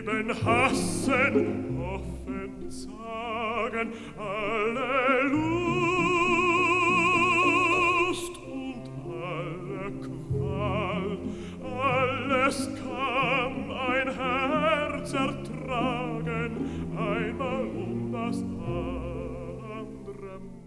lieben, hassen, hoffen, zagen, alle Lust und alle Qual, alles kann ein Herz ertragen, einmal das andere